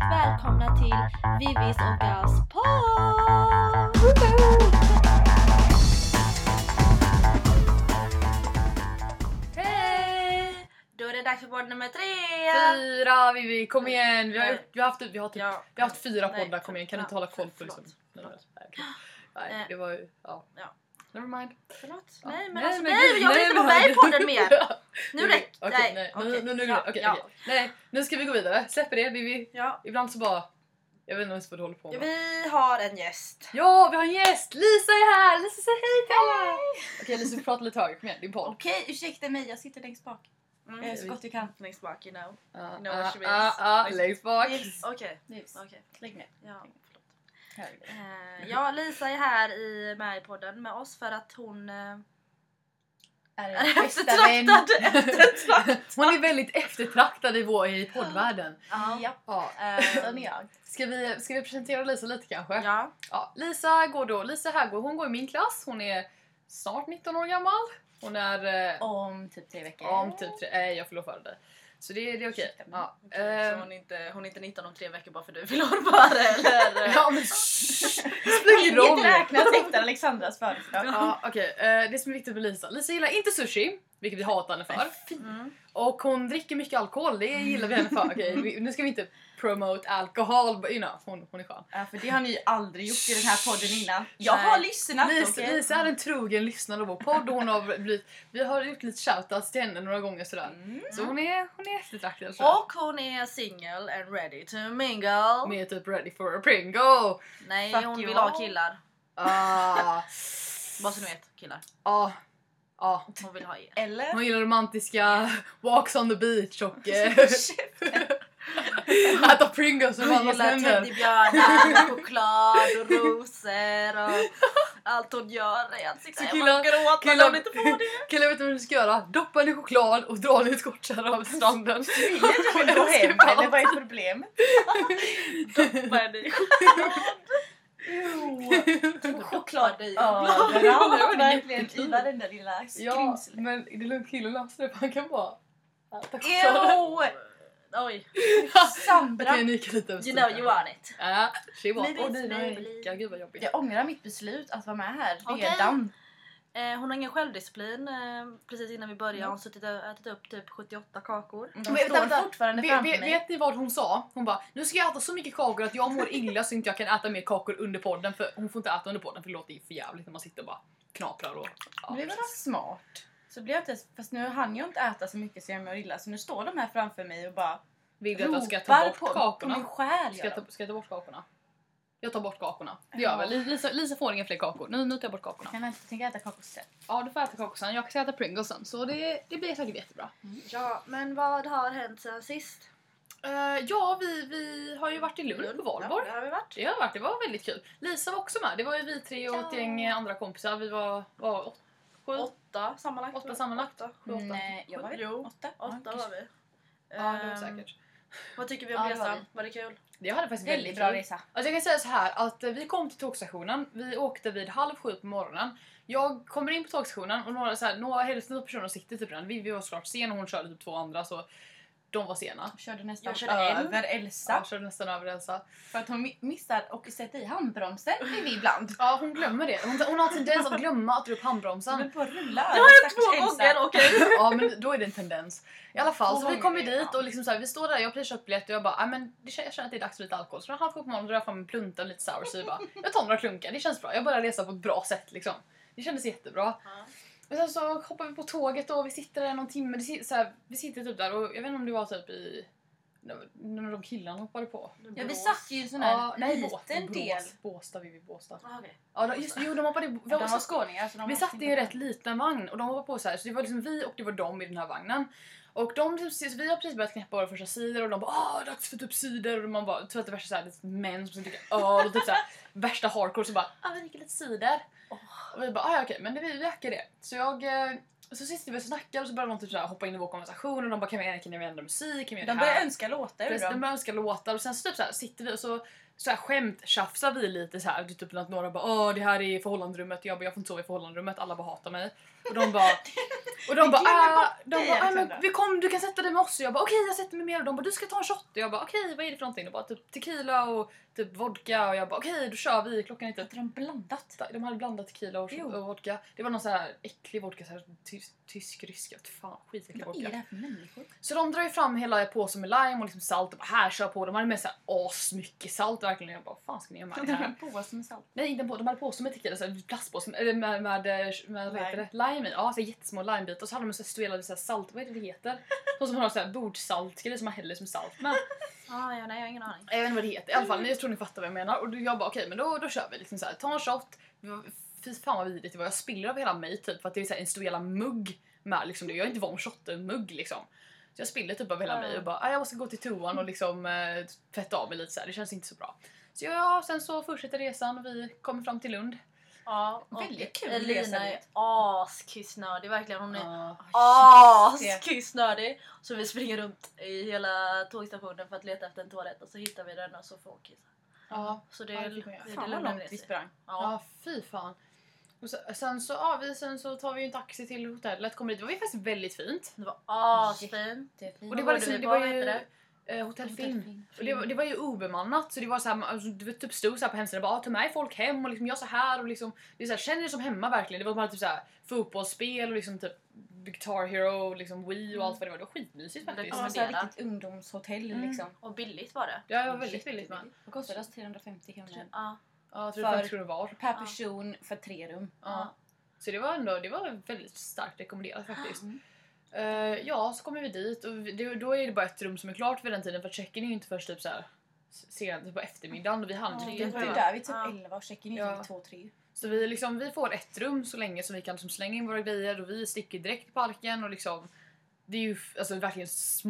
välkomna till Vivis och Gas podd! Hej! Då är det dags för podd nummer 3! 4, Vivi, kom igen! Vi har haft 4 poddar, kom igen, kan du inte hålla koll på liksom? Nej, det var ju, ja. Never mind. Förlåt? Ja. Nej, men alltså nej, jag vill inte vara med i podden mer! Nu räcker det. Nej, nu ska vi gå vidare. Släpper det, Vivi. Ja. Ibland så bara, jag vet inte ens vad du håller på med. Vi har en gäst. Ja, vi har en gäst! Lisa är här! Lisa, säg hej till alla! Okej, Lisa, vi pratar lite högre, kom igen, din podd. Okej, ursäkta mig, jag sitter längst bak. Så gott jag kan. Längst bak, you know. You know what she means. Längst bak. Okej. Lägg ner. Ja. Ja, Lisa är här med i podden med oss för att hon Är är eftertraktad. Hon är väldigt eftertraktad i poddvärlden. Ja. Ja. Den är jag. Ska vi presentera Lisa lite kanske? Ja. Ja, Lisa Häggo, hon går i min klass. Hon är snart 19 år gammal. Hon är Om typ 3 veckor. Jag fyller före dig. Så det är okej. Ja. Så hon är inte 19 om 3 veckor bara för du fyller år före eller? Ja, men spelar ingen roll. Inget räknas efter Alexandras födelsedag. Ja, okej. Det som är viktigt med Lisa gillar inte sushi, vilket vi hatar henne för. Och hon dricker mycket alkohol, det gillar vi henne för. Okej, nu ska vi inte promote alkohol, but you know, hon är skön. Ja, för det har ni aldrig gjort i den här podden innan. Jag har lyssnat, Lisa är en trogen lyssnare av vår podd och vi har gjort lite shoutouts till henne några gånger sådär. Så hon är eftertraktad. Och hon är single and ready to mingle. Med typ ready for a pringo. Nej, Fuck hon you vill ha all. killar. Bara Bara så ni vet, killar. Hon vill ha er. Eller? Hon gillar romantiska walks on the beach och äta Pringles och Hon alla gillar händer. teddybjörnar med choklad och rosor och allt hon gör är att sitta Så hemma och gråta när hon inte får det. Killar vet vad du ska göra. Doppa den i choklad och dra den i skottkärra av stranden. Vill du gå hem eller vad är problemet? Doppa henne i choklad. Choklad i överallt, verkligen i varenda lilla Ja, skrymsle. men det är lugnt, killen löser det för han kan bara äta choklad. Oj. Sandra. Okej, Nika lite över You know you want it. Ja, she was. Maybe Och it's Nina maybe. Nika, gud vad jobbigt. Jag ångrar mitt beslut att vara med här Okej. redan. Hon har ingen självdisciplin. Precis innan vi började har hon suttit och ätit upp typ 78 kakor. De Men står vänta, fortfarande framför mig. Vet ni vad hon sa? Hon bara, nu ska jag äta så mycket kakor att jag mår illa så inte jag kan äta mer kakor under podden. För hon får inte äta under podden för det låter för jävligt när man sitter och bara knaprar och... Men det var väl smart. Så blir jag inte, fast nu hann jag inte äta så mycket så jag mår illa. Så nu står de här framför mig och bara Vill du att jag ska ta bort på kakorna? min själ. Ska jag ta bort kakorna? Jag tar bort kakorna. Det gör väl. Lisa får inga fler kakor. Nu tar jag bort kakorna. Kan jag inte tänka äta kakor sen? Ja, du får äta kakor sen. Jag ska äta Pringles sen. Så det blir säkert jättebra. Ja, men vad har hänt sen sist? Ja, vi har ju varit i Lund på Valborg. Ja, det har vi varit. Det var väldigt kul. Lisa var också med. Det var ju vi 3 och ett gäng andra kompisar. Vi var 8 sammanlagt. 8 sammanlagt. 7, 8. Nej, jag var väl 8. 8 var vi. Ja, det var säkert. Vad tycker vi om Ja, det var resan? Var det kul? Det hade faktiskt Väldigt bra resa. Alltså jag kan säga så här att vi kom till tågstationen. Vi åkte vid 6:30 på morgonen. Jag kommer in på tågstationen och några hälften av personer sitter typ redan. Vi var såklart sen och hon körde typ 2 andra så de var sena. Körde nästan Jag körde en. över Elsa. Jag körde nästan över Elsa. För att hon missar och sätta i handbromsen vi ibland. Ja, hon glömmer det. Hon har tendens att glömma att dra upp Hon handbromsen. höll på att rulla. Det har hänt 2 gånger, okej. Ja, men då är det en tendens. I alla fall, så vi kommer gånger, dit ja. och liksom så här, vi står där, jag har precis köpt biljett och jag bara, men jag känner att det är dags för lite alkohol. Så när 6:30 på morgonen drar jag fram en plunta och lite sour så jag bara, jag tar några klunkar, det känns bra. Jag börjar resa på ett bra sätt liksom. Det kändes jättebra. Och sen så hoppar vi på tåget och vi sitter där någon timme. Vi sitter typ där och jag vet inte om det var typ i... När de killarna hoppade på. Ja, vi satt ju i en sån här liten del. Båstad, vi vid Båstad. Okej. Ja, de hoppade på. De var skåningar. Så de Vi var satt i en rätt liten vagn och de hoppade på så här. Så det var liksom vi och det var de i den här vagnen. Och vi har precis börjat knäppa våra första sidor och de bara dags för typ cider och man bara tror att det är värsta så här lite män som tycker öl och typ så här värsta hardcore så bara vi dricker lite cider. Och vi bara okej, men vi ökar det. Så sitter vi och snackar och så börjar de typ så här hoppa in i vår konversation och de bara kan vi ändra musik, kan vi De börjar önska låtar ur de dem. börjar önska låtar och sen så typ så här sitter vi och så här skämttjafsar vi lite så här typ att några bara det här är förhållanderummet, jag får inte sova i förhållanderummet, alla bara hatar mig och de bara Och de bara, men men vi kom, du kan sätta dig med oss. Och jag bara, okej, jag sätter mig med. Och de bara, du ska ta en shot. Och jag bara, okej, vad är det för någonting? Och bara, typ tequila och typ vodka. Och jag bara, okej, då kör vi. Klockan är typ... Hade de blandat? De hade blandat tequila och vodka. Det var någon så här äcklig vodka, så här tysk-rysk. Fan, skitäcklig vodka. Vad är det här för människor? Så de drar ju fram hela påsen med lime och liksom salt och bara, här, kör på. De hade med så här asmycket salt verkligen. Jag bara, fan ska ni göra med det här? Påse med salt. Nej, inte på. De hade påse med tequila, så här plastpåse med vad heter det? Lime i. Ja, så jättesmå limebitar. Och så hade de så här så här salt, vad är det heter? Så som man har så här bordssaltgrejer som man häller som salt med. Nej, jag har ingen aning. Jag vet inte vad det heter. I alla fall, jag tror ni fattar vad jag menar. Och jag bara, okej, men då kör vi liksom så här. Ta en shot. Fy fan vad vidrigt det var. Jag spiller över hela mig typ, för att det är så här en stor jävla mugg med liksom det. Jag är inte van att shotta en mugg liksom. Så jag spiller typ över hela mig och bara, jag måste gå till toan och liksom tvätta av mig lite så här. Det känns inte så bra. Så sen så fortsätter resan och vi kommer fram till Lund. Ja, väldigt kul Elina resa är dit. askissnödig verkligen. Hon är shit. askissnödig. Så vi springer runt i hela tågstationen för att leta efter en toalett och så hittar vi den och så får hon kissa. Ja. Så det Ja, är det fick man göra. Fan vad lugnar långt ner vi sig. sprang. Ja, fy fan. Och sen så tar vi en taxi till hotellet. Kommer dit. Det var ju faktiskt väldigt fint. Det var asfint. Och det var liksom, det var vad heter ju det? Hotell Hotell Film. Film. Och det var ju obemannat, så det var så här, alltså, det typ stod så här på hemsidan bara, ta med folk hem och liksom jag så här och liksom det är så här, känner det som hemma verkligen. Det var bara typ så här fotbollsspel och liksom typ Guitar Hero och liksom Wii och allt vad det var. Det var skitmysigt Det faktiskt. var så här riktigt ungdomshotell liksom. Och billigt var det. Ja, det var väldigt billigt med. Vad kostade det? 350 kronor. Ja. Ja, jag tror För- det 50 kronor var. Per person för 3 rum. Ja. Så det var väldigt starkt rekommenderat faktiskt. Mm. Ja, så kommer vi dit och då är det bara ett rum som är klart vid den tiden, för check-in är ju inte först typ så här sent på eftermiddagen och vi hann Ja, typ vi inte var ju det. där vid typ Ja. 11 och check-in Ja. vid 2-3. Så vi får ett rum så länge som vi kan liksom slänga in våra grejer och vi sticker direkt i parken och liksom det är ju alltså verkligen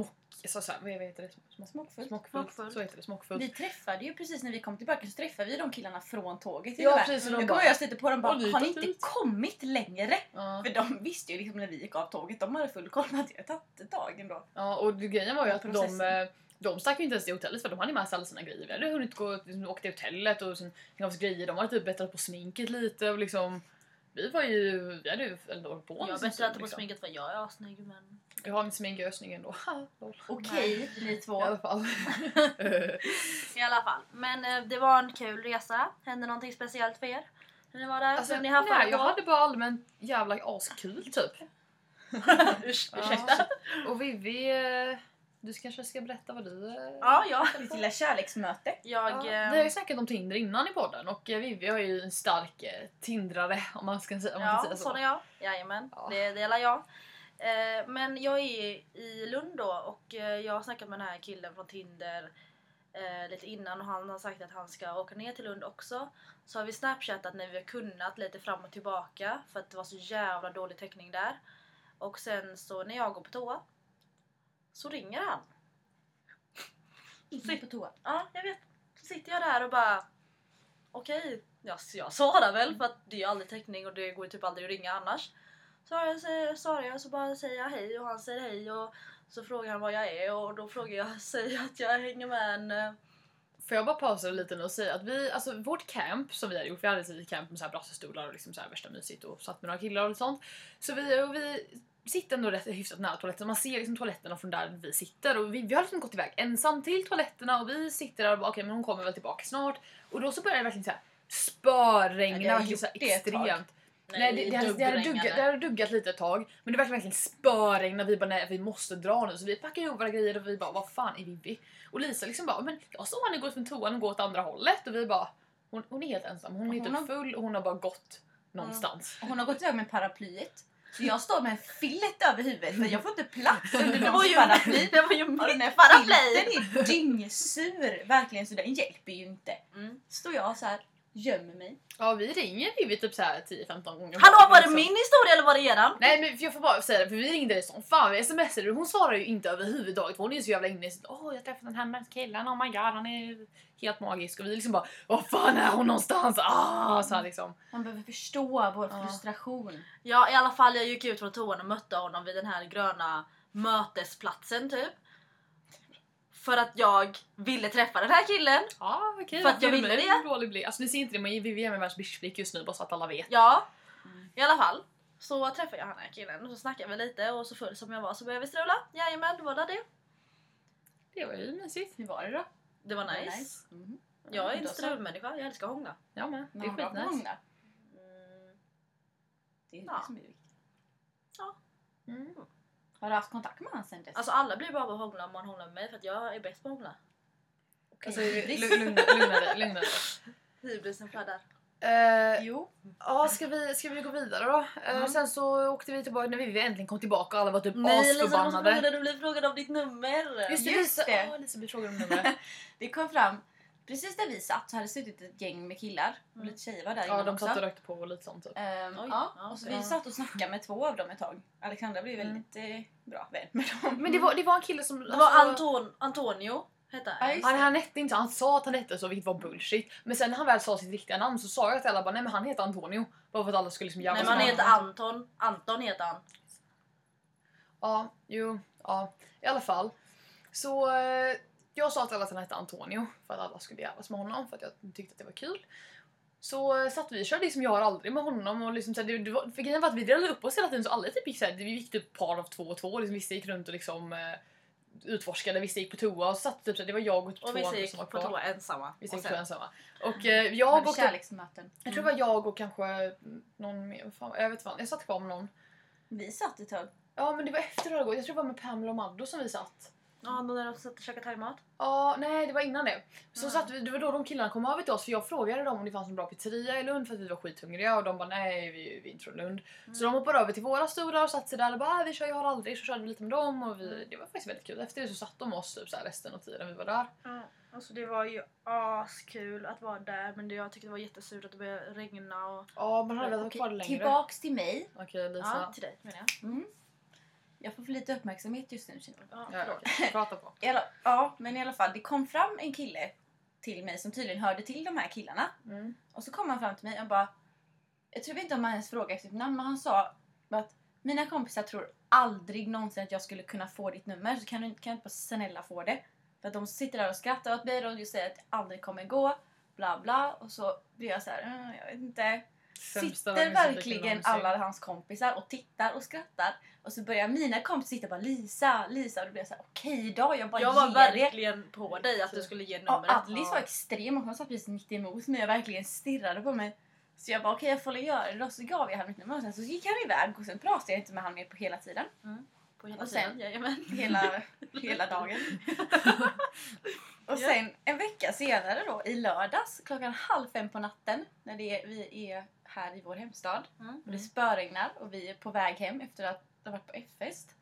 vad heter det? Smockfullt. Smockfullt. Så heter det, smockfullt. Vi träffade ju precis när vi kom tillbaka så träffade vi de killarna från tåget. Ja, Ungefär. precis, och de Jag bara- kommer jag lite på dem bara, "Har ni har ni tagit inte ut?" kommit längre? Ja. För de visste ju liksom när vi gick av tåget, de hade full koll på att det hade tagit ett tag ändå. Ja, och grejen var ju att Processen. de stack ju inte ens i hotellet för de hade med sig alla sina grejer. Vi hade hunnit åka till hotellet och sen hänga av oss grejer. De hade typ bättrat på sminket lite och liksom vi hade ju ändå på Jag med bättre att på liksom. sminket för jag är assnygg men... Jag har mitt smink, jag är snygg ändå. Okej, ni två. I alla fall. I alla fall. Men det var en kul resa. Hände någonting speciellt för er? När ni var där? Alltså, Blev ni haffade nej, jag på? hade bara allmänt jävla askul typ. Ursäkta. Och Vivi, du kanske ska berätta vad du... Ja. Ditt lilla kärleksmöte. Jag... Vi har ju snackat om Tinder innan i podden och Vivi har ju en stark tindrare om man kan säga, Ja, så. sån är jag. Jajamän, Ja. det delar jag. Men jag är i Lund då och jag har snackat med den här killen från Tinder lite innan och han har sagt att han ska åka ner till Lund också. Så har vi snapchattat när vi har kunnat lite fram och tillbaka för att det var så jävla dålig täckning där. Och sen så när jag går på toa så ringer han. Inte på toa. Ja, jag vet. Så sitter jag där och bara okej, jag svarar väl för att det är ju aldrig täckning och det går ju typ aldrig att ringa annars. Så svarar jag så bara säger jag hej och han säger hej och så frågar han vad jag är och då frågar jag säger att jag hänger med en... Får jag bara pausa lite nu och säga att vi, alltså vårt camp som vi hade gjort, vi hade ett camp med så här brassestolar och liksom så här värsta mysigt och satt med några killar och sånt. Så vi sitter ändå rätt hyfsat nära toaletten. Man ser liksom toaletterna från där vi sitter och vi har liksom gått iväg ensam till toaletterna och vi sitter där och bara okej, men hon kommer väl tillbaka snart. Och då så börjar det verkligen så här spöregna, Ja, det har verkligen så här gjort det ett tag. extremt. Nej, det hade duggat lite ett tag. Men det verkligen spöregn när vi bara nej, vi måste dra nu. Så vi packar ihop våra grejer och vi bara vad fan är Vivi? Och Lisa liksom bara men jag såg henne gå från toan och gå åt andra hållet. Och vi bara hon är helt ensam. Hon är typ full och hon har bara gått någonstans. Och hon har gått iväg med paraplyet. Så jag står med en fillet över huvudet för jag får inte plats under Det var någons ju, paraply. det var ju Och den mitt här paraply! filten är dyngsur. Verkligen, så den hjälper ju inte. Mm. Står jag så här, gömmer mig. Ja, vi ringer Vivi typ så här 10-15 gånger. Hallå, var det Liksom. min historia eller var det eran? Nej men jag får bara säga det, för vi ringde dig som fan, vi smsade och hon svarar ju inte överhuvudtaget. Hon är ju så jävla inne i sitt, jag träffade den här killen, oh my god, han är helt magisk. Och vi liksom bara, vad fan är hon någonstans? Så här liksom. Man behöver förstå vår frustration. Ja, i alla fall jag gick ut från toan och mötte honom vid den här gröna mötesplatsen typ. För att jag ville träffa den här killen. Ja, okej. För att jag ville det. Dålig bli. Alltså ni ser inte det, men vi är med världens bitchflick just nu bara så att alla vet. Ja, i alla fall. Så träffade jag den här killen och så snackade vi lite och så full som jag var så började vi strula. Jajamän, det var det. Det var ju mysigt. Hur var det då? Det var Var det nice. Mm. Jag är Då en så. strulmänniska, jag älskar att hångla. Ja men, det är Bra på skitnice. hångla. Mm. Det är Ja. det som är viktigt. Mm. Har du haft kontakt med honom sen dess? Alltså alla blir bra på att hångla om man hånglar med mig för att jag är bäst på att hångla. Alltså, Hybris. lugna dig. Hybrisen flödar. Jo. Ja, ska vi gå vidare då? Sen så åkte vi tillbaka när vi äntligen kom tillbaka och alla var typ Nej Lisa, asförbannade. du blev frågad om ditt nummer. Just det, Just Lisa, det. Lisa blev frågad om numret. Det kom fram, precis där vi satt så hade det suttit ett gäng med killar och lite tjejer var där Ja, innan de också. satt och rökte på och lite sånt typ. Oj, Ja, ja, och så okej. vi satt och snackade med 2 av dem ett tag. Alexandra blev väldigt bra vän med dem. Men det var en kille som... Det var Antonio hette Ja, han. just Han hette inte, han sa att han hette så, vilket var bullshit. Men sen när han väl sa sitt riktiga namn så sa jag till alla bara, nej men han heter Antonio. Bara för att alla skulle liksom jävlas Nej men han med heter honom. Anton. Anton heter han. Ja, i alla fall. Så jag sa till alla att han hette Antonio för att alla skulle jävlas med honom för att jag tyckte att det var kul. Så satt vi och körde liksom jag har aldrig med honom och liksom så här, för grejen var att vi delade upp oss hela tiden så alla typ gick så här, vi gick typ par av 2 och 2 liksom vissa gick runt och liksom utforskade, vissa gick på toa och så satt typ så här, det var jag och typ 2 Och vissa andra gick som var på kvar. toa ensamma. Vissa Och gick på sen- toa ensamma. Och jag och typ, kärleksmöten. jag tror det var jag och kanske någon mer, fan, jag vet inte, jag satt kvar med någon. Vi satt ett tag. Ja men det var efter det gått. Jag tror det var med Pamela och Maddo som vi satt. Ja, då när de satt och käkade thaimat. Ja, nej det var innan det. Så satt vi, det var då de killarna kom över till oss för jag frågade dem om det fanns en bra pizzeria i Lund för att vi var skithungriga och de bara nej vi är inte från Lund. Så de hoppade över till våra stolar och satt sig där och bara vi kör jag har aldrig så körde vi lite med dem och det var faktiskt väldigt kul. Efter det så satt de oss typ så här resten av tiden vi var där. Ja, alltså det var ju askul att vara där men jag tyckte det var jättesurt att det började regna och... Ja man hade velat vara Okej, kvar längre. tillbaks till mig. Okej Lisa. Ja, till dig menar jag. Mm. Jag får för lite uppmärksamhet just nu känner jag. Ja, Ja, förlåt. okej. Prata på. Ja, men i alla fall, det kom fram en kille till mig som tydligen hörde till de här killarna. Mm. Och så kom han fram till mig och bara... Jag tror inte om han ens frågade efter sitt namn, men han sa att mina kompisar tror aldrig någonsin att jag skulle kunna få ditt nummer. Så kan du inte bara snälla få det. För att de sitter där och skrattar åt mig och säger att det aldrig kommer gå. Bla bla. Och så blir jag så här, jag vet inte. Sämsta Sitter musiken verkligen någonsin. alla hans kompisar och tittar och skrattar. Och så börjar mina kompisar sitta och bara Lisa. Och då blir jag så här, okej då. Jag bara Jag var ger det. verkligen på dig att du skulle ge Ja, numret. Alice var extrem och hon satt precis mitt emot mig och verkligen stirrade på mig. Så jag bara okej, jag får göra det då. Så gav jag honom mitt nummer och sen så gick han iväg och sen pratade jag inte med honom mer på hela tiden. På hela Och sen- tiden, jajamän. Hela dagen. Och sen en vecka senare då i lördags klockan 4:30 på natten när vi är här i vår hemstad och det spöregnar och vi är på väg hem efter att ha varit på F-fest.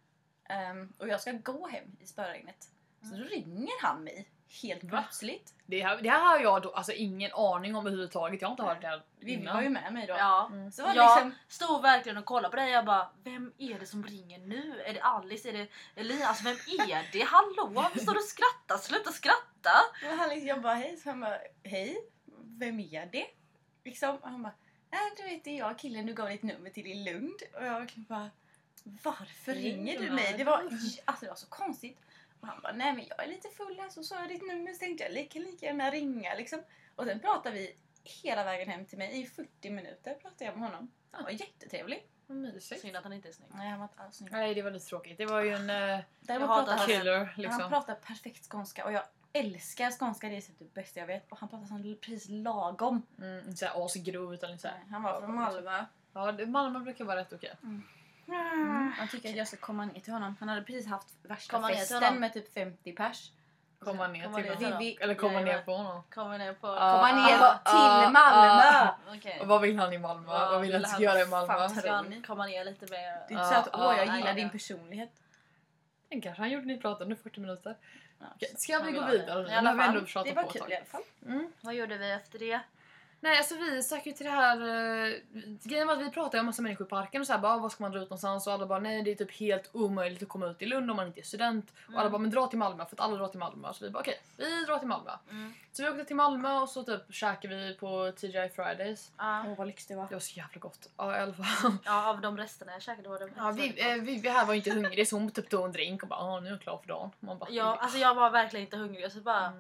Och jag ska gå hem i spöregnet. Så då ringer han mig helt Va? plötsligt. Det här har jag då alltså ingen aning om överhuvudtaget. Jag har inte hört det här Vivi innan. var ju med mig då. Ja. Så var det Jag liksom, stod verkligen och kollade på dig. Jag bara, vem är det som ringer nu? Är det Alice? Är det Elias? Alltså, vem är det? Hallå? Varför står du och skrattar? Sluta skratta! och han liksom, jag bara hej. Så han bara hej, vem är det? Liksom, och han bara nej du vet det är jag killen du gav ditt nummer till i Lund. Och jag verkligen bara varför ringer du mig? Det var så konstigt. Och han bara nej men jag är lite full här så sa jag ditt nummer så tänkte jag lika gärna ringa liksom. Och sen pratade vi hela vägen hem till mig i 40 minuter pratade jag med honom. Han var jättetrevlig. Vad mysigt. Synd att han inte är snygg. Nej han var inte alls snygg. Nej det var lite tråkigt. Det var ju en Däremot Jag hatar pratade han, killer liksom. han pratar perfekt skånska och jag älskar skånska, det är typ det bästa jag vet. Och han pratar sån precis lagom. Inte såhär asgrov utan lite såhär. Han var från Malmö. Ja, Malmö brukar vara rätt okej. Han tycker att jag ska komma ner till honom. Han hade precis haft värsta Komma ner till festen honom? med typ 50 pers. Komma ner Komma till ner honom. honom. Vi- Eller komma ner Jajamän. på honom. Kommer ner på... Komma ner ah, till Malmö! Okej. Och vad vill han i Malmö? Ja, vad vill han vill ska han göra i Malmö? fan Ska han komma ner lite mer? Det är inte så att jag nej, gillar nej. din personlighet. Den kanske han gjorde ni pratade under 40 minuter. Ja, Okej, ska vi Han gå vill ha vidare? det. Nu I alla har vi ändå fall, pratat det var på ett kul tag. i alla fall. Vad gjorde vi efter det? Nej, alltså vi stack ju till det här... grejen var att vi pratade om massa människor i parken och så här, bara, vad ska man dra ut någonstans? Och alla bara, nej det är typ helt omöjligt att komma ut i Lund om man inte är student. Och alla bara, men dra till Malmö för att alla drar till Malmö. Så vi bara, okej, vi drar till Malmö. Så vi åkte till Malmö och så typ käkade vi på TGI Fridays. Åh vad lyx det var. Det var så jävla gott. Ja, i alla fall. Ja, av de resterna jag käkade var det Ja, vi här var ju inte hungrig så hon typ tog en drink och bara, nu är jag klar för dagen. Man bara, Ja, alltså jag var verkligen inte hungrig så bara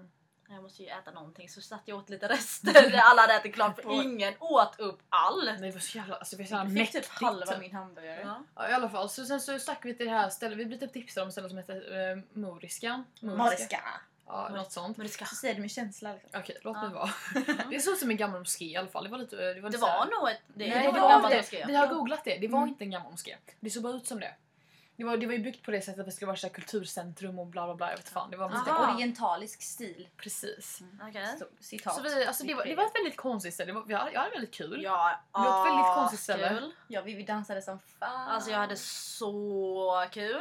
Jag måste ju äta någonting, så satt jag åt lite rester. Alla hade ätit klart för ingen åt upp allt. Nej, det var så jävla, alltså, vi var så jävla Jag fick typ mäktigt. halva min hamburgare. Ja. Ja, i alla fall. Så sen så stack vi till det här stället. Vi blev typ tipsade om ett ställe som heter Moriska. Moriska. Ja, något sånt. Men det ska... Så säger det med känsla. Liksom. Okej, låt mig vara. Det såg ut som en gammal moské i alla fall. Det var lite... Det var, Det lite så här- var nog ett... Nej, det det var var gammalt det. moské. Vi har googlat det. Det var inte en gammal moské. Det såg bara ut som det. Det var ju byggt på det sättet att det skulle vara så här kulturcentrum och bla bla bla. Jag vet fan. Det var lite Aha. orientalisk stil. precis. Okej. Citat. Så vi, alltså det var ett väldigt konstigt ställe. Jag hade väldigt kul. Ja, Det var ett väldigt konstigt ställe. kul. Ja, vi dansade som fan. Alltså jag hade så kul.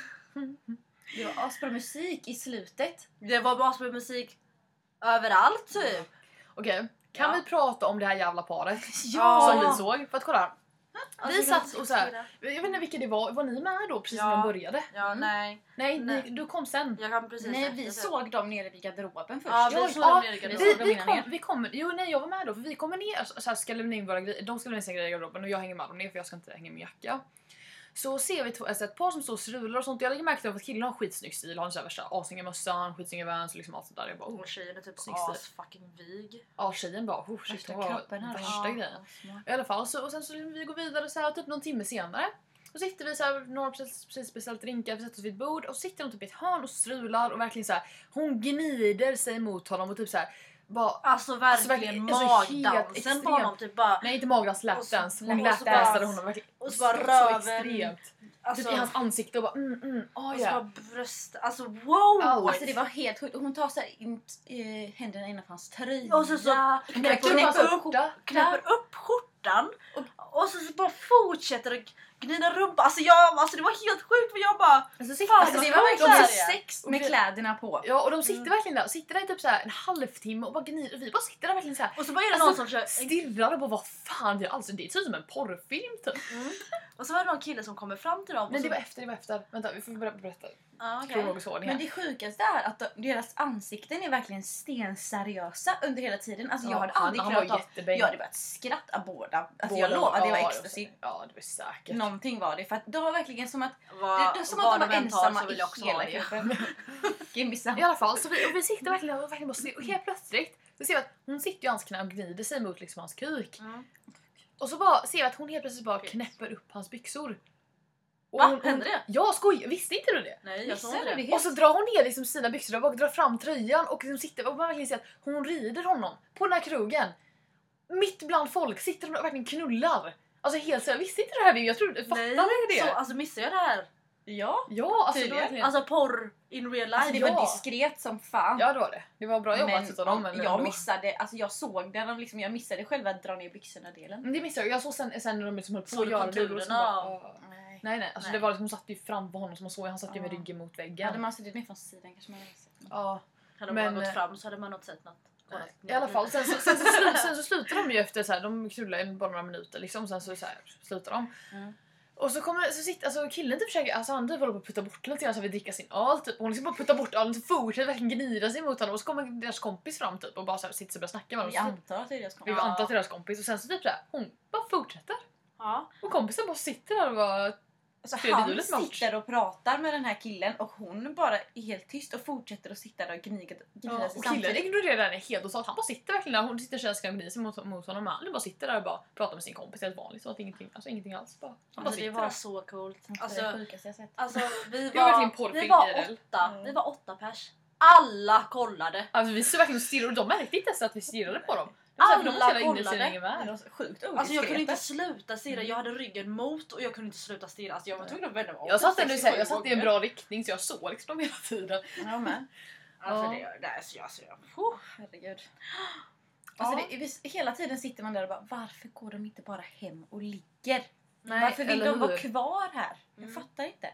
Det var asbra musik i slutet. Det var bara med musik överallt typ. Okej, kan Ja. vi prata om det här jävla paret Ja. som vi såg? För att kolla. Alltså, Vi satt och så här. Jag vet inte vilka det var. Var ni med då precis Ja. när de började? Ja, nej. Nej, Nej. du kom sen. Jag kan precis Nej, efter vi typ. såg dem nere vid garderoben först. Ja, vi Ja, såg ja, dem nere i garderoben. Vi kom, jo nej jag var med då för vi kommer ner så här ska lämna in våra grejer. De ska lämna in sina grejer i garderoben och jag hänger med dem ner för jag ska inte hänga med jacka. Så ser vi alltså ett par som står och strular och sånt. Jag lägger märke till att killen har skitsnygg stil. Har en sån här värsta asnygga mössan, skitsnygga Vans och liksom allt sånt där. Jag bara Och tjejen är typ Snygg stil. fucking vig. ja tjejen bara shit Värsta hon var kroppen här. värsta grejen. I alla fall så och sen så vi går vidare så här typ någon timme senare. Och sitter vi så här, några precis beställt drinkar, vi sätter oss vid ett bord och sitter hon typ i ett hörn och strular och verkligen så här hon gnider sig mot honom och typ så här bara Alltså verkligen alltså, helt magdansen extremt. på honom typ bara. nej inte magdans lapdance, hon och så bara- lapdansade honom verkligen och så bara så röven. extremt. Alltså, Typ i hans ansikte och bara och så ja. bara bröst. Alltså wow! Allt. Alltså det var helt sjukt. Och hon tar så här in händerna innanför hans tröja. Och så knäpper upp skjortan och så bara fortsätter att gnida rumpa. Alltså det var helt sjukt för jag bara Alltså, fan, Alltså det var de verkligen ser- sex med kläderna på. ja och de sitter verkligen där och sitter där i typ så här en halvtimme och bara gnider och vi bara sitter där verkligen så här. och så bara är det Alltså, någon som kör stirrar och bara vad fan det är alltså det ser ut som en porrfilm typ. och så var det någon kille som kommer fram till dem. Nej och det så, var efter. Vänta vi får berätta. ja, okej. Kronologisk ordning Men här. det sjukaste är att deras ansikten är verkligen stenseriösa under hela tiden. Alltså jag hade aldrig han klarat var av... jättebäng. Jag hade börjat skratta båda. Alltså Båda jag lovar, det var ja, ecstasy. Ja det var säkert. Någonting var det. För att det var verkligen som att... Det är som Vad att de var än tar ensamma så vill jag också i hela ha det. kroppen. Gimmisa. I alla fall så vi sitter verkligen och bara ser och helt plötsligt så ser vi att hon sitter i hans knä och gnider sig mot liksom hans kuk. Och så bara ser vi att hon helt plötsligt bara knäpper upp hans byxor. Och Va? Hände det? Ja, skoj. Visste inte du det? Nej, jag såg Missade inte vi det. helt? Och så drar hon ner liksom sina byxor och bara drar fram tröjan och liksom sitter och man verkligen ser att hon rider honom på den här krogen. Mitt bland folk sitter hon och verkligen knullar. Alltså helt så jag visste inte det här. Jag trodde, fattade Nej, det? så, alltså missade jag det här? Ja. Ja, alltså det var Tydligen. verkligen... Alltså porr in real life. Alltså det var Ja. diskret som fan. Ja, det var det. Det var bra jobbat utav dem. Men jag ändå. missade, alltså jag såg den, liksom, jag missade själva att dra ner byxorna delen. Men det missade jag. Jag såg sen när de liksom höll på Såg att du göra det. Och så konturerna? bara, Nej. nej, alltså Nej. det var liksom, hon satt ju fram på honom som man såg. Han satt ju med Ja. ryggen mot Hade väggen. man suttit med från sidan kanske man hade sett. Ja, Hade Men, man gått fram så hade man nog sett något. i alla fall. Sen så slutar de ju efter så här, de knullar ju bara några minuter liksom. Sen så här, slutar de. Mm. Och så kommer så sitter alltså killen typ försöker alltså han typ håller på att putta bort lite grann så vi dricka sin öl typ. Hon liksom bara putta bort ölen så fortsätter verkligen gnida sig mot honom och så kommer deras kompis fram typ och bara så här, sitter och börjar snacka med Vi dem. antar att det är deras Vi kompis. antar att det är deras kompis och sen så typ så här, hon bara fortsätter. Ja. Och kompisen bara sitter där och bara Alltså det är han lite match. sitter och pratar med den här killen och hon bara är helt tyst och fortsätter att sitta där och gnida ja, sig och killen samtidigt. ignorerar henne helt och så att han bara sitter verkligen där. Hon sitter och gnida sig mot honom. Han bara sitter där och bara pratar med sin kompis helt vanligt så att ingenting alls bara. Han bara Alltså det sitter var där. så coolt. Alltså, det Alltså, sjukaste jag sett. alltså vi Det var verkligen var, porrfilm vi var IRL. 8. Mm. Vi var 8 pers. Alla kollade. Alltså vi så verkligen stirrade och de märkte inte ens att vi stirrade på dem. Det var så här, för de var så Alla jävla inne i sin kollade. egen Det värld. var så sjukt Alltså jag kunde inte odiskreta. sluta stirra. Jag hade ryggen mot och jag kunde inte sluta stirra. Alltså jag var tvungen att vända mig om. Jag satt ändå i 67 jag satt i en gånger. bra riktning så jag såg liksom dem hela tiden. Ja men. Alltså Ja. det är så jag. Herregud. Alltså Ja. hela tiden sitter man där och bara varför går de inte bara hem och ligger? Nej, Varför vill eller de vara hur? kvar här? Jag Mm. fattar inte.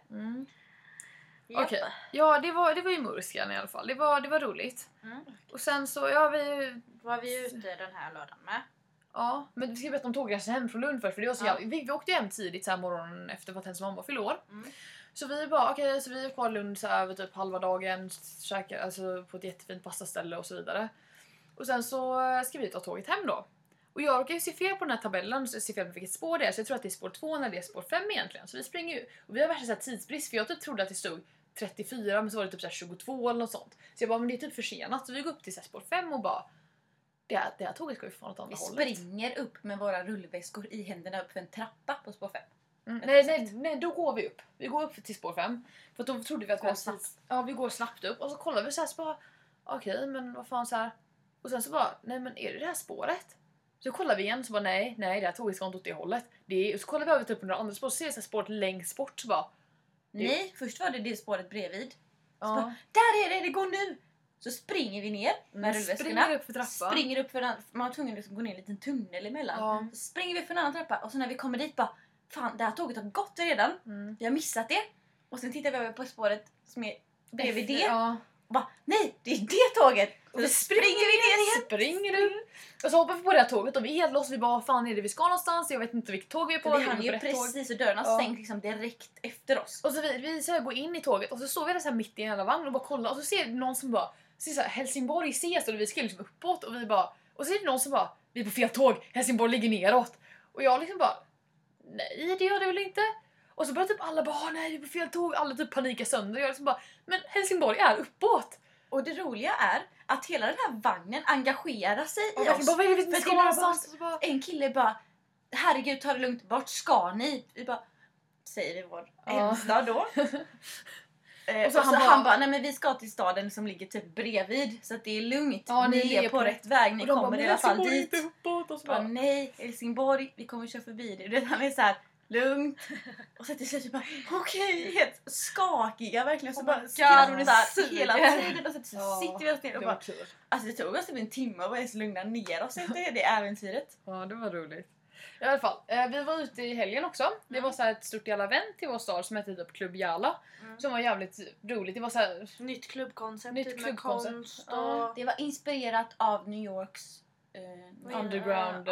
Japp. Okej. Ja, det var ju Moriskan i alla fall. Det var roligt. Mm. Och sen så, ja Var vi ute den här lördagen med? ja, men vi ska berätta om tågresan hem från Lund först. För det var så Ja. vi åkte ju hem tidigt så här morgonen efter att hennes mamma fyllde år. Mm. Så vi bara, okej, så vi är kvar i Lund så här över typ halva dagen. Käkar alltså på ett jättefint pastaställe och så vidare. Och sen så ska vi ta tåget hem då. Och jag råkar ju se fel på den här tabellen, så jag ser fel på vilket spår det är. Så jag tror att det är spår 2 när det är spår 5 egentligen. Så vi springer ju. Och vi har värsta så här tidsbrist för jag typ trodde att det stod 34 men så var det typ så här 22 eller något sånt. Så jag bara, men det är typ försenat. Så vi går upp till så här spår 5 och bara, det här tåget ska ju från något annat Vi hållet. springer upp med våra rullväskor i händerna upp för en trappa på spår 5. Nej, då går vi upp. Vi går upp till spår 5. För då trodde vi att vi går snabbt upp. Och så kollar vi så här så bara, okej, men vad fan så här. Och sen så bara, nej men är det här spåret? Så kollar vi igen så bara, nej, det här tåget ska inte åt det hållet. Och så kollar vi över typ på några andra spår. Så ser vi så här spåret längst bort så bara. Nej, först var det spåret bredvid. Så Ja. bara, där är det går nu! Så springer vi ner med rullväskorna. Springer upp för trappan. Springer upp för man var tvungen att gå ner en liten tunnel emellan. Ja. Så springer vi för en annan trappa och så när vi kommer dit bara, fan det här tåget har gått redan. Vi har missat det. Och sen tittar vi över på spåret som är bredvid det. Ja. Och bara, nej det är det tåget! Och så springer vi ner igen. Springer upp. Och så hoppar vi på det här tåget och vi är helt loss. Vi bara, vad fan är det vi ska någonstans? Jag vet inte vilket tåg vi är på. Vi hann ju precis och dörren har stängt liksom direkt efter oss. Och så vi så här går in i tåget och så står vi där så här mitt i en jävla vagn och bara kollar. Och så ser någon som bara, ser så här, Helsingborg ses och vi ska liksom uppåt och vi bara, och så är det någon som bara, vi är på fel tåg, Helsingborg ligger neråt. Och jag liksom bara, nej det gör det väl inte. Och så börjar typ alla bara, nej vi är på fel tåg, alla typ panikar sönder. Och jag liksom bara, men Helsingborg är uppåt. Och det roliga är att hela den här vagnen engagerar sig i oss. Bara, vad är det vi ska någonstans? En kille bara, herregud ta det lugnt, vart ska ni? Vi bara, säger vi vår äldsta då. Och så han bara, nej men vi ska till staden som ligger typ bredvid. Så att det är lugnt, ni är på rätt väg, ni kommer i alla fall dit. Uppåt, och så bara, nej Helsingborg, vi kommer köra förbi det. Det han är så här lugnt. Och så till slut bara, okej, helt skakiga verkligen. Så bara skrattar hela tiden. Och så sitter vi oss ner och bara, alltså det tog oss typ en timme och ens lugna ner oss efter det äventyret. Ja, det var roligt. I alla fall, vi var ute i helgen också. Det var så här ett stort jävla event i vår stad som hette typ Club Jala. Som var jävligt roligt. Det var så här, nytt klubbkoncept, nytt typ klubbkoncept. med konst och... Det var inspirerat av New Yorks underground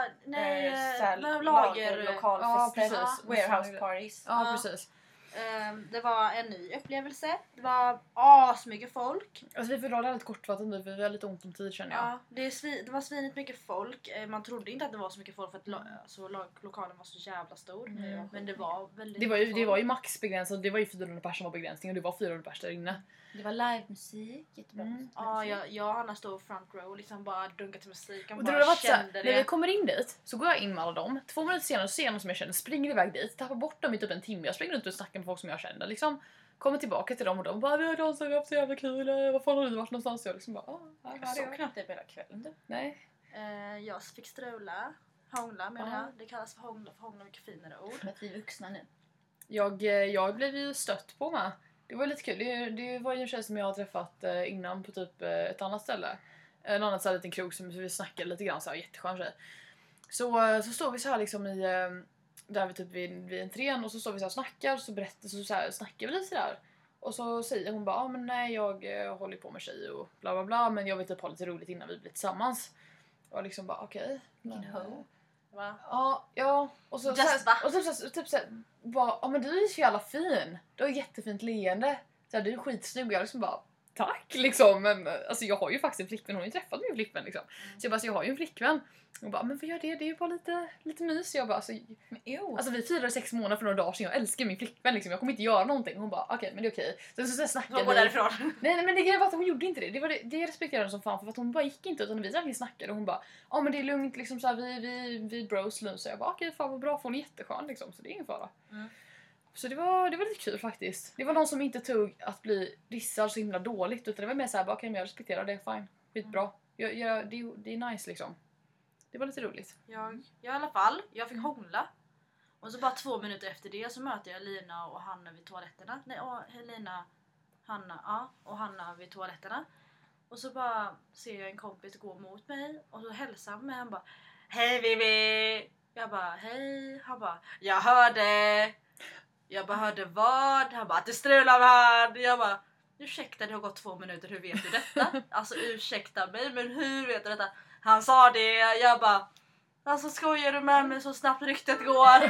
lokalfester, warehouse parties. Ja, precis. Det var en ny upplevelse. Det var asmycket folk. Alltså vi får dra det lite kortfattat nu för vi har lite ont om tid känner jag. Ja, det var svinigt mycket folk. Man trodde inte att det var så mycket folk för att lokalen var så jävla stor. Men det var väldigt det var ju maxbegränsat. Det var ju 400 personer som var begränsning och det var 400 personer där inne. Det var livemusik, jättebra. Ja, jag och Hanna stod front row och liksom bara dunkat till musiken. Och bara kände det. När vi kommer in dit så går jag in med alla dem. 2 minuter senare så ser jag någon som jag känner, springer iväg dit, tappar bort dem i typ en timme. Jag springer runt och snackar med folk som jag känner. Liksom, kommer tillbaka till dem och de bara, vi har dansat, vi har haft så jävla kul. Vad fan har du varit någonstans? Jag liksom bara, jag såg knappt det på hela kvällen du. Nej. Jag fick strula. Hångla menar jag. Det kallas för hångla mycket finare ord. Men vi är vuxna nu. Jag blev ju stött på mig. Det var lite kul. Det var ju en tjej som jag har träffat innan på typ ett annat ställe. En annan så här liten krog som vi snackade lite grann. Så här, jätteskön tjej. Så står vi så här liksom i... Där vi typ vid entrén. Och så står vi så här och snackar. Så här, snackar vi lite så där. Och så säger hon bara, men nej jag håller på med tjej och bla bla bla. Men jag vill typ ha lite roligt innan vi blir tillsammans. Och liksom bara, okej. Va? Ja. Och så typ så här, bara, men du är så jävla fin. Du har ett jättefint leende. Så här, du är skitsnygg och jag liksom bara, tack liksom. Men alltså jag har ju faktiskt en flickvän. Hon har ju träffat min flickvän liksom. Så jag bara, så jag har ju en flickvän. Och bara, men vad gör det? Det är ju bara lite mys. Jag bara, alltså vi firade 6 månader för några dagar sedan. Jag älskar min flickvän liksom. Jag kommer inte göra någonting. Hon bara, okej, men det är okej. Så snackade vi. Hon går därifrån. Nej, men det grejen var att hon gjorde inte det. Det respekterade hon som fan för att hon bara gick inte. Utan vi verkligen snackade och hon bara, men det är lugnt liksom så här, vi bros nu. Så jag bara, okej, fan vad bra. För hon är jätteskön liksom. Så det är ingen fara. Så det var lite kul faktiskt. Det var någon som inte tog att bli dissad så himla dåligt. Utan det var mer såhär, okej, men jag respekterar det, fine. Skitbra. Det är nice liksom. Det var lite roligt. Jag i alla fall, jag fick hångla. Och så bara 2 minuter efter det så möter jag Lina och Hanna vid toaletterna. Nej, Lina, Hanna, och Hanna vid toaletterna. Och så bara ser jag en kompis gå mot mig. Och så hälsar han mig. Han bara, hej Vivi. Jag bara, hej. Han bara, jag hörde. Jag bara, hörde vad? Han bara, att det strular med han. Jag bara, ursäkta, det har gått 2 minuter. Hur vet du detta? Alltså ursäkta mig, men hur vet du detta? Han sa det, jag bara, alltså skojar du med mig så snabbt ryktet går?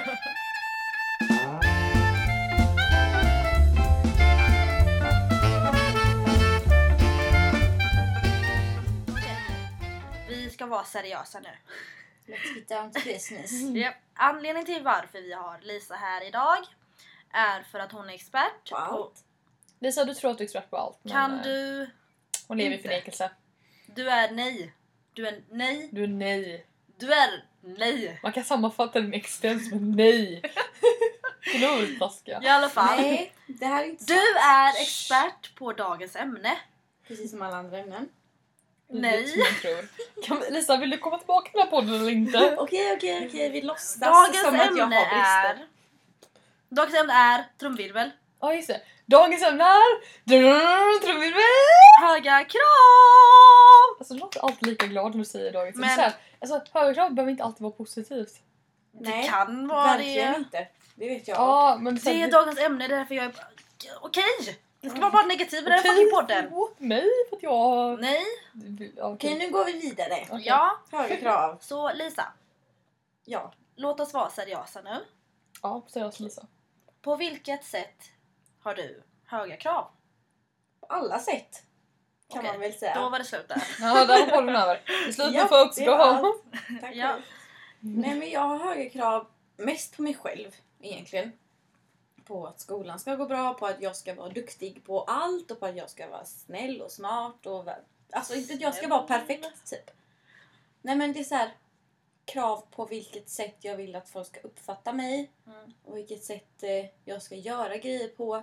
Vi ska vara seriösa nu. Let's get down to business. Yep. Anledningen till varför vi har Lisa här idag är för att hon är expert på... Lisa, du tror att du är expert på allt. Men, Kan du... hon lever i inte? förnekelse. Du är nej. Du är nej. Du är nej. Du är nej. Man kan sammanfatta din existens med nej. Glortaska. I alla fall. Nej, det här är inte Du sant. är expert på dagens ämne. Precis som alla andra ämnen. Nej. Som jag tror. Lisa, vill du komma tillbaka till den här podden eller inte? Okej, vi låtsas Dagens som att jag ämne har brister. är... Dagens ämne är trumvirvel. Ja, just det. Dagens ämne är... Trumvirvel! Höga krav! Alltså, du låter alltid lika glad när du säger dagens ämne. Men- Så här, alltså, höga krav behöver inte alltid vara positivt. Det kan vara verkligen det. inte. Det vet jag. Ja, men... Så Det är dagens ämne, det är därför jag är... Okej! Det ska vara bara negativ i den här fucking podden. Åt mig för att jag... Nej. Ja, Okej, nu går vi vidare. Okej. Ja. Höga krav. Så Lisa, Ja. låt oss vara seriösa nu. Ja, seriöst Lisa. På vilket sätt har du höga krav? På alla sätt. Kan Okej, man väl säga. Då var det slut där. Ja, där var podden över. Vi slutar Ja, folks, det go var home. allt. Tack Ja. själv. Nej, men jag har höga krav mest på mig själv egentligen. På att skolan ska gå bra, på att jag ska vara duktig på allt och på att jag ska vara snäll och smart och alltså inte att jag ska vara perfekt typ. Nej, men det är så här krav på vilket sätt jag vill att folk ska uppfatta mig och vilket sätt jag ska göra grejer på.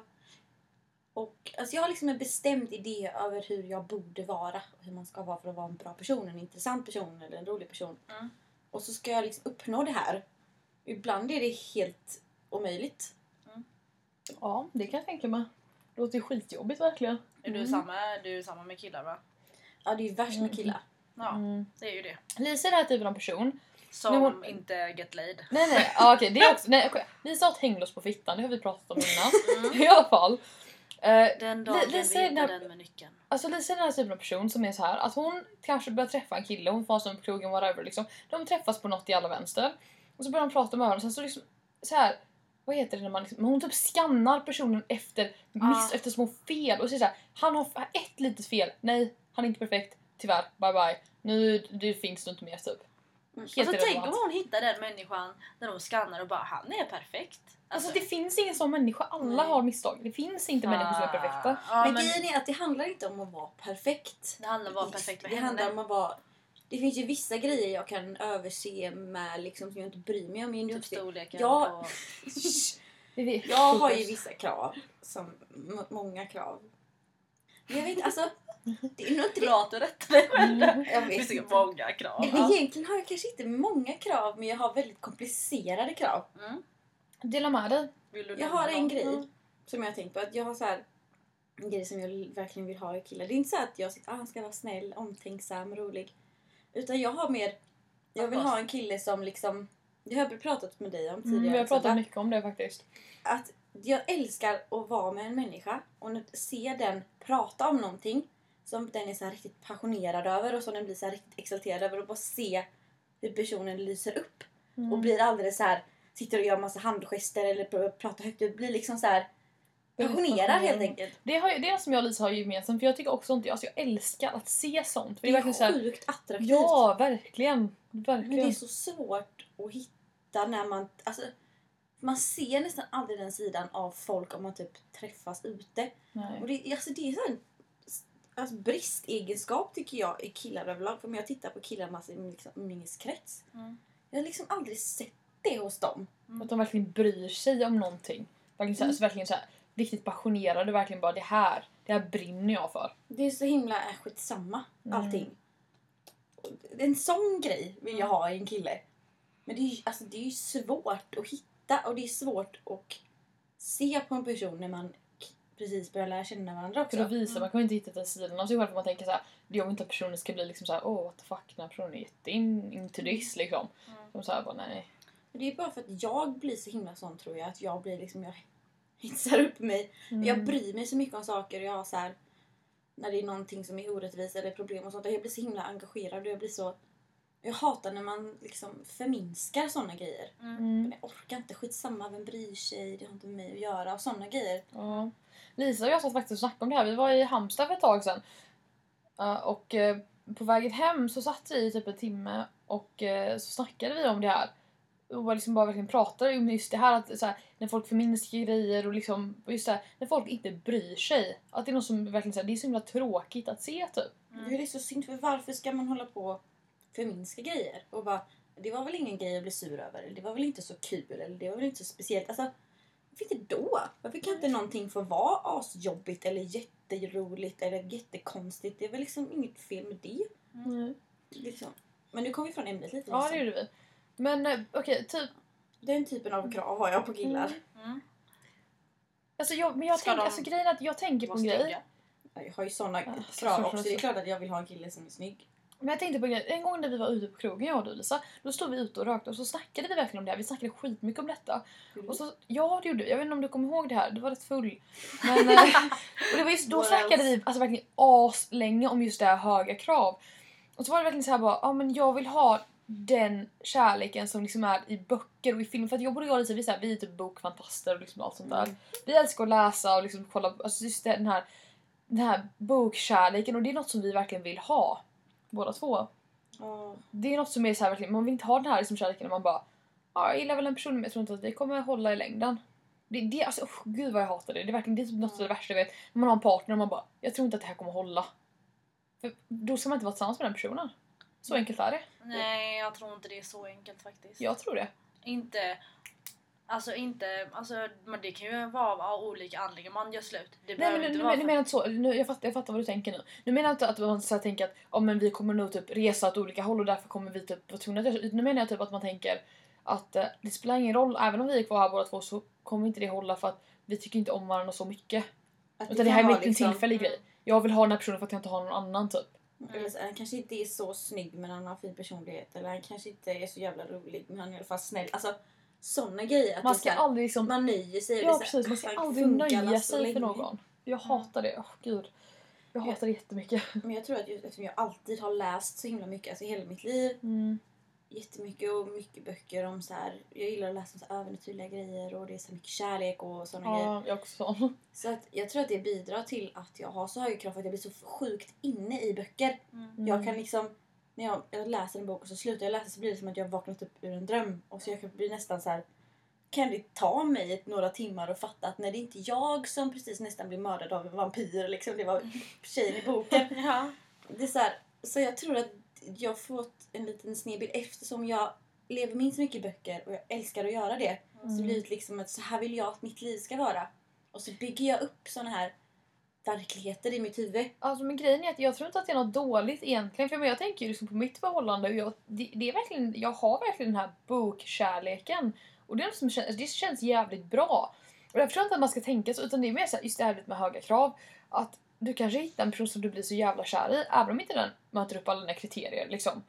Och alltså jag har liksom en bestämd idé över hur jag borde vara och hur man ska vara för att vara en bra person, en intressant person eller en rolig person. Och så ska jag liksom uppnå det här. Ibland är det helt omöjligt. Ja, det kan jag tänka mig. Det låter ju skitjobbigt verkligen. Är du samma med killar va? Ja, det är ju värst med killar. Ja, det är ju det. Lisa är den här typen av person. Som Men hon- inte get laid. Nej, ja, okej, det är också... Nej, okej. Lisa har ett hänglås på fittan, det har vi pratat om innan. I alla fall. Den dagen vi Lisa är hittar den- den med nyckeln. Alltså Lisa är den här typen av person som är så här att hon kanske börjar träffa en kille, hon får som på krogen, whatever liksom. De träffas på något i alla vänster. Och så börjar de prata med varandra och sen så liksom så här. Vad heter det när man liksom, hon typ skannar personen efter efter små fel och säger så här, han har ett litet fel. Nej, han är inte perfekt. Tyvärr. Bye bye. Nu det finns det inte mer typ. Helt Alltså tänk irrelevant. om hon hittar den människan när de skannar och bara han är perfekt. Alltså det finns ingen sån människa. Alla Nej. har misstag. Det finns inte människor som är perfekta. Ja, Men men grejen är att det handlar inte om att vara perfekt. det handlar om att vara perfekt med Det handlar henne. om att vara... Det finns ju vissa grejer jag kan överse med liksom, som jag inte bryr mig om. Typ storleken Ja. på... Det är Jag har ju vissa krav. Som många krav. Men jag vet inte, alltså... Det är nog inte Bra att du rättar dig själv. Jag Det vet finns inte. många krav. Egentligen har jag kanske inte många krav, men jag har väldigt komplicerade krav. Dela med dig. Vill du Jag nämna har en dem? grej som jag har tänkt på. Att jag har så här en grej som jag verkligen vill ha i killar. Det är inte så att han ska vara snäll, omtänksam, rolig. Utan jag har mer... Jag vill ha en kille som liksom... Det har jag pratat med dig om tidigare. Vi har pratat Sandra. mycket om det faktiskt. Att jag älskar att vara med en människa och se den prata om någonting som den är så här riktigt passionerad över och som den blir så här riktigt exalterad över och bara se hur personen lyser upp och blir alldeles så här, sitter och gör massa handgester eller pratar högt. Det blir liksom så här passionerad helt enkelt. Det är som jag och Lisa har gemensamt, för jag tycker också inte, alltså jag älskar att se sånt. För Det är verkligen så här, sjukt attraktivt. ja, verkligen. Men det är Verkligen. så svårt att hitta när man... Alltså, man ser nästan aldrig den sidan av folk om man typ träffas ute. Nej. Och det är så en alltså, bristegenskap tycker jag i killar överlag. För om jag tittar på killarnas liksom, umgängeskrets. Jag har liksom aldrig sett det hos dem. Att de verkligen bryr sig om någonting. Verkligen så här, så verkligen så här, riktigt passionerade. Verkligen bara det här brinner jag för. Det är så himla skitsamma allting. En sån grej vill jag ha i en kille. Men det är ju svårt att hitta. Och det är svårt att se på en person när man precis börjar lära känna varandra också. För då visar man kan ju inte hitta den sidan av sig själv. För man tänker så här, jag vill inte att personen ska bli liksom så här, what the fuck, den här personen är into this liksom. De så här bara nej. Det är bara för att jag blir så himla sån tror jag. Att jag blir liksom, jag hitsar upp mig. Jag bryr mig så mycket om saker. Och jag har så här, när det är någonting som är orättvist eller problem och sånt. Jag blir så himla engagerad. Och jag blir så... Jag hatar när man liksom förminskar såna grejer. Men jag orkar inte. Skitsamma, vem bryr sig? Det har inte med mig att göra. Och såna grejer. Ja. Lisa och jag satt faktiskt och snackade om det här. Vi var i Halmstad för ett tag sedan. Och på vägen hem så satt vi i typ en timme. Och så snackade vi om det här. och liksom bara verkligen pratar om just det här att så här, när folk förminskar grejer och liksom just det här, när folk inte bryr sig, att det är något som verkligen så här, det är så himla tråkigt att se typ. Det är så synd, för varför ska man hålla på och förminska grejer och bara, det var väl ingen grej att bli sur över, eller det var väl inte så kul, eller det var väl inte så speciellt, alltså varför inte då? Varför kan inte någonting få vara asjobbigt eller jätteroligt eller jättekonstigt? Det är väl liksom inget fel med det. Liksom. Men nu kom vi från ämnet lite. Ja, det gjorde vi. Men okej, typ den typen av krav har jag på killar. Alltså grejen är att jag tänker på en grej. Jag har ju såna krav också. Det är klart att jag vill ha en kille som är snygg. Men jag tänkte på en grej. En gång när vi var ute på krogen, jag och du Lisa, då stod vi ute och rökte och så snackade vi verkligen om det här. Vi snackade skitmycket om detta. Och så, ja, det gjorde vi. Jag vet inte om du kommer ihåg det här. Du var rätt full. Men, och det var just, då snackade vi alltså verkligen aslänge om just det här höga krav. Och så var det verkligen så här bara, ja men jag vill ha den kärleken som liksom är i böcker och i film. För att jag borde göra lite, vi är typ bokfantaster och liksom allt sånt där. Vi älskar att läsa och liksom kolla, alltså just den här bokkärleken, och det är något som vi verkligen vill ha. Båda två. Det är något som är så här verkligen, man vill inte ha den här liksom kärleken när man bara, jag gillar väl en person men jag tror inte att det kommer hålla i längden. Det alltså, gud vad jag hatar det. Det är verkligen det är något av det värsta jag vet. När man har en partner och man bara, jag tror inte att det här kommer hålla. För då ska man inte vara tillsammans med den personen. Så enkelt är det. Nej, jag tror inte det är så enkelt faktiskt. Jag tror det. Inte, men det kan ju vara av olika anledningar man gör slut. Det Nej, men nu menar inte så. Jag fattar vad du tänker nu. Nu menar jag inte att man så här tänker att men vi kommer nog typ resa åt olika håll och därför kommer vi typ vara tvungna att göra. Nu menar jag typ att man tänker att det spelar ingen roll, även om vi är kvar här båda två så kommer inte det hålla för att vi tycker inte om varandra så mycket. Utan det här är en liksom, tillfällig grej. Jag vill ha den här personen för att jag inte har någon annan typ. Eller han kanske inte är så snygg men han har fin personlighet. Eller han kanske inte är så jävla rolig men han är i alla fall snäll. Alltså såna grejer. Att man ska aldrig liksom... Man nöjer sig. Ja precis, man ska aldrig nöja sig för någon. Jag hatar det, gud. Jag hatar det jättemycket. Men jag tror att eftersom jag alltid har läst så himla mycket, alltså hela mitt liv. Jättemycket och mycket böcker om så här. Jag gillar att läsa om så här övernaturliga grejer och det är så mycket kärlek och såna grejer. Ja, jag också. Så att jag tror att det bidrar till att jag har så höga krav för att jag blir så sjukt inne i böcker. Jag kan liksom, när jag läser en bok och så slutar jag läsa så blir det som att jag vaknat upp ur en dröm. Och så jag kan bli nästan så här, kan det ta mig några timmar och fatta att när det är inte jag som precis nästan blir mördad av en vampyr liksom, det var tjejen i boken. Det är så här, så jag tror att jag har fått en liten snedbild eftersom jag lever minst mycket böcker och jag älskar att göra det. Så blir det liksom att så här vill jag att mitt liv ska vara. Och så bygger jag upp såna här verkligheter i mitt huvud. Alltså men grejen är att jag tror inte att det är något dåligt egentligen. För jag tänker ju liksom på mitt förhållande. Och det är verkligen, jag har verkligen den här bokkärleken. Och det är något som det känns jävligt bra. Och jag tror inte att man ska tänka så. Utan det är mer så här, just det här med höga krav. Att du kanske hittar en person som du blir så jävla kär i. Även om inte den möter upp alla dina kriterier liksom.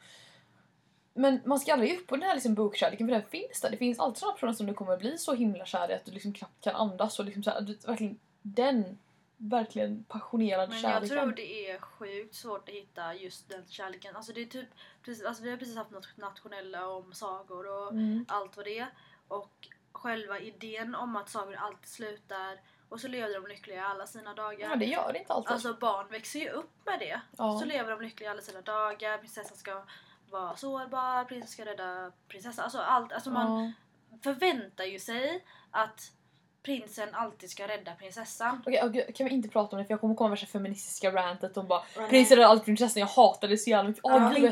Men man ska aldrig upp på den här liksom bokkärleken, för den finns där. Det finns alltid sådana personer som du kommer bli så himla kär i att du liksom knappt kan andas. Och liksom så här, du, verkligen den verkligen passionerade kärleken. Men jag tror det är sjukt svårt att hitta just den kärleken. Alltså det är typ, vi har precis haft något nationella om sagor och allt vad det är. Och själva idén om att sagor alltid slutar och så lever de lyckliga alla sina dagar. Ja, det gör det inte alltid. Alltså barn växer ju upp med det. Ja. Så lever de lyckliga alla sina dagar. Prinsessan ska vara sårbar, prinsessan ska rädda prinsessan. Alltså allt, alltså man förväntar ju sig att prinsen alltid ska rädda prinsessan. Okej, kan vi inte prata om det? För jag kommer komma värsta feministiska rantet om bara prinsen räddar alltid prinsessan. Jag hatar det så jävla mycket.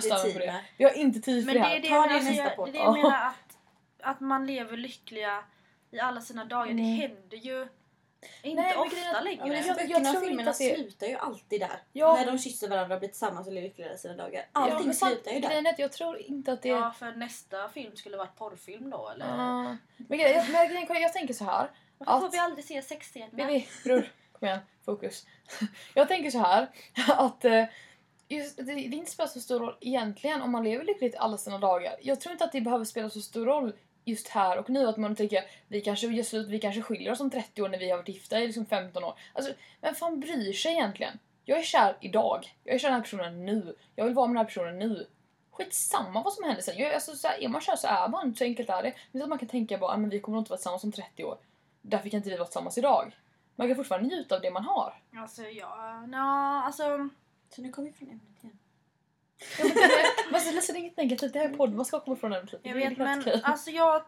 Vi har inte tid för det här. Det jag menar att man lever lyckliga i alla sina dagar. Det händer ju inte ofta längre. Böckerna och filmerna slutar ju alltid där. Ja. När de kysser varandra och blir tillsammans och lever lyckliga i sina dagar. Allting slutar ju där. Jag tror inte att det... Ja, för nästa film skulle vara porrfilm då, eller? Men jag tänker så här. Varför får vi aldrig se sexscener? Bror, kom igen, fokus. Jag tänker så här att just, det inte spelar så stor roll egentligen om man lever lyckligt alla sina dagar. Jag tror inte att det behöver spela så stor roll just här och nu, att man tänker vi kanske gör slut, vi kanske skiljer oss om 30 år när vi har varit gifta i liksom 15 år. Alltså, vem fan bryr sig egentligen? Jag är kär idag. Jag är kär den här personen nu. Jag vill vara med den här personen nu. Skitsamma vad som händer sen. Alltså, så här, är man kär så är man. Så enkelt är det. Men att man kan tänka bara, men vi kommer inte vara tillsammans om 30 år. Därför kan inte vi vara tillsammans idag. Man kan fortfarande njuta av det man har. Alltså, alltså... Så nu kommer vi från ämnet igen. Men Fast det är inget negativt, det här är podd, man ska komma från den typen. Jag vet, men alltså jag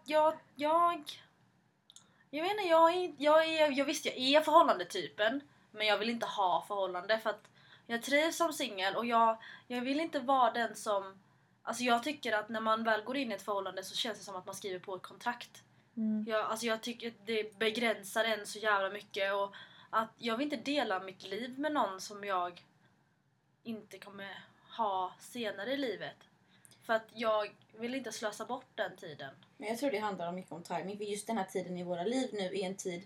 vet inte, jag visst jag är förhållandetypen, men jag vill inte ha förhållande för att jag trivs som singel och jag vill inte vara den som, alltså jag tycker att när man väl går in i ett förhållande så känns det som att man skriver på ett kontrakt. Jag tycker att det begränsar en så jävla mycket och att jag vill inte dela mitt liv med någon som jag inte kommer ha senare i livet. För att jag vill inte slösa bort den tiden. Men jag tror det handlar mycket om timing. För just den här tiden i våra liv nu är en tid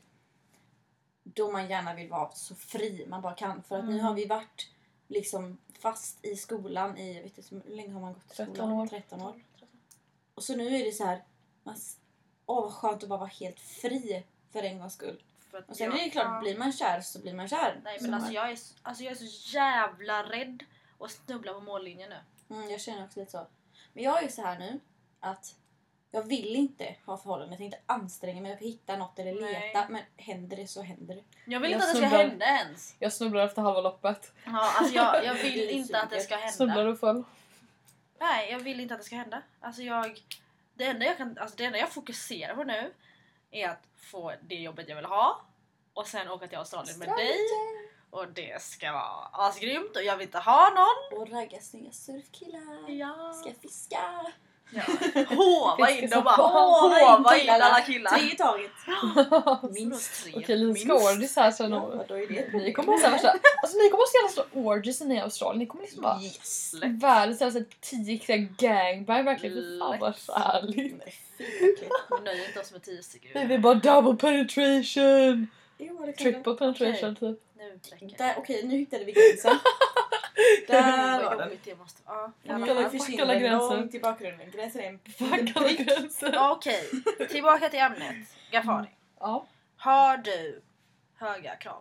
då man gärna vill vara så fri man bara kan. För att nu har vi varit liksom fast i skolan i, vet inte, hur länge har man gått i skolan? 13 år. 13 år. Och så nu är det så här, vad skönt att bara vara helt fri för en gångs skull. Och sen är det klart, blir man kär så blir man kär. Nej men alltså jag är så jävla rädd att snubbla på mållinjen nu. Jag känner också lite så. Men jag är så här nu att jag vill inte ha förhållanden. Jag tänkte anstränga mig för att hitta något eller leta. Men händer det så händer det. Jag vill inte att det ska hända ens. Jag snubblar efter halva loppet. Ja, alltså jag vill inte att det ska hända. Snubblar och föll. Nej, jag vill inte att det ska hända. Alltså det enda jag fokuserar på nu är att få det jobbet jag vill ha. Och sen åka till Australien med dig. Och det ska vara asgrymt och jag vill inte ha någon. Och ragga snygga surfkillar. Ja. Ska fiska. Ja. Hova in och bara hova in alla killar. 3 i taget. Minst 3. Okej, ni ska orgies här sen. Ja, då är det. Ni kommer ha värsta, alltså ni kommer ha så jävla orgies i Australien. Ni kommer liksom bara världens alltså 10 gangbang verkligen. För fan vad härligt. Vi nöjer inte oss med 10 stycken. Nej, det är bara double penetration. Jo, Triple penetration typ. Nu räcker Okej, nu hittade vi gränsen. Där var den. det måste. Ja. Nu försvinner den långt i bakgrunden. Gränsen är en gränsen. Okej, tillbaka till ämnet. Gafari. Ja. Har du höga krav?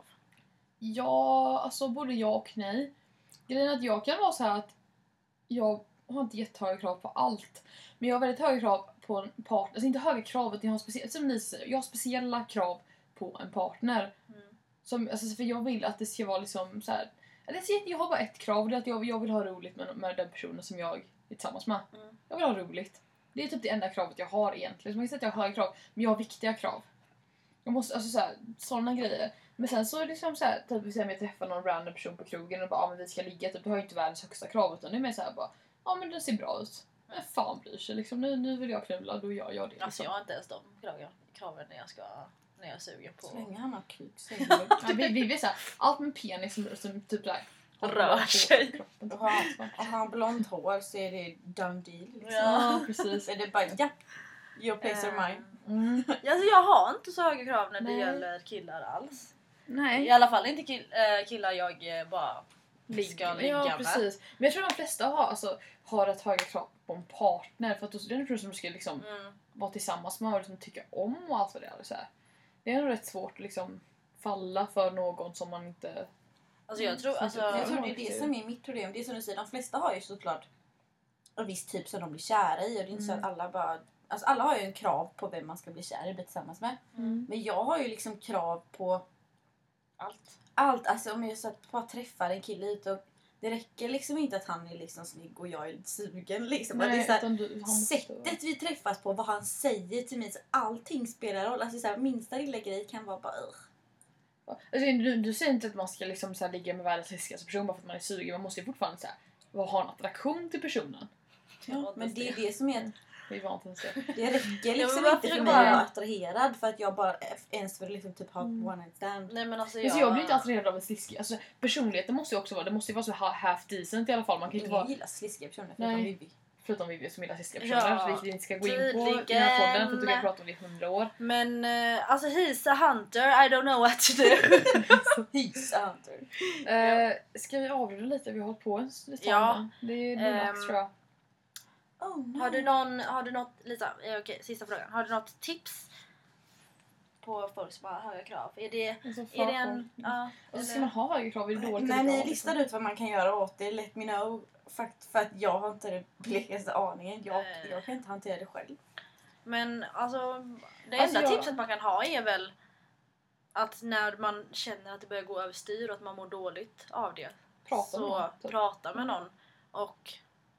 Ja, alltså både ja och nej. Grejen är att jag kan vara så här att jag har inte jättehöga krav på allt. Men jag har väldigt höga krav på en partner. Alltså inte höga krav, utan jag har som ni säger, jag har speciella krav på en partner. Som, alltså, för jag vill att det ska vara liksom så här. Jag har bara ett krav, det är att jag vill ha roligt med den personen som jag är tillsammans med. Jag vill ha roligt. Det är typ det enda kravet jag har egentligen. Så man kan säga att jag har höga krav, men jag har viktiga krav. Jag måste, alltså sådana grejer. Men sen så är det liksom så här, typ om jag träffar någon random person på krogen och bara, men vi ska ligga, typ, du har ju inte världens högsta krav, utan det är mer så här bara, ja men det ser bra ut. Men fan bryr sig liksom, nu vill jag knulla, då gör jag det. Liksom. Alltså jag har inte ens de kraven när jag suger på. Så länge han har kuk så ja, vi vet såhär, allt med penis som typ där rör sig. Och har han blont hår så är det done deal. Liksom. Ja, precis. Är det bara, ja, your place or mine. Alltså jag har inte så höga krav när det gäller killar alls. Nej. I alla fall inte killar jag bara ska ligga ja, med. Precis. Men jag tror de flesta har ett höga krav på en partner. För att det är en person som ska liksom vara tillsammans med och liksom tycka om och allt vad det är. Så här. Det är nog rätt svårt att liksom falla för någon som man inte... Alltså jag tror det är det som är mitt problem. Det är som du säger, de flesta har ju såklart en viss typ som de blir kära i. Och det är inte så att alla bara... Alltså alla har ju en krav på vem man ska bli kär i och bli tillsammans med. Men jag har ju liksom krav på allt. Alltså om jag så att bara träffar en kille ut och det räcker liksom inte att han är liksom snygg och jag är lite sugen liksom. Nej, det är så här, sättet vi träffas på, vad han säger till mig, så allting spelar roll. Alltså så här, minsta lilla grej kan vara bara Alltså, du säger inte att man ska liksom så här, ligga med världens läskigaste person bara för att man är sugen. Man måste ju fortfarande så här, ha en attraktion till personen. Ja, men det är det som är... Det är vanligt så. Det räcker liksom inte för mig att vara attraherad för att jag bara ens vill liksom typ ha one night stand. Nej men alltså jag blir inte attraherad av en sliskig. Alltså personligheten måste ju också vara, det måste ju vara så half decent i alla fall. Man kan inte vara... gillar sliskiga personer förutom Vivi som gillar sliskiga personer, vilket vi inte ska gå in på i den här podden för att du kan prata om det i 100 år. Men alltså he's a hunter, I don't know what to do. He's a hunter. Ska vi avrunda lite? Vi har hållit på en lite. Ja. Det är dags tror jag. Oh, no. Har du något Lisa, okej, sista frågan. Har du något tips på folk som har höga krav? Är det en alltså, ska man ha höga krav? Är det dåligt? När ni listar ut vad man kan göra åt det, let me know. För att jag har inte den blekaste aningen. Jag kan inte hantera det själv. Men alltså det enda tipset man kan ha är väl att när man känner att det börjar gå överstyr och att man mår dåligt av det, prata med någon och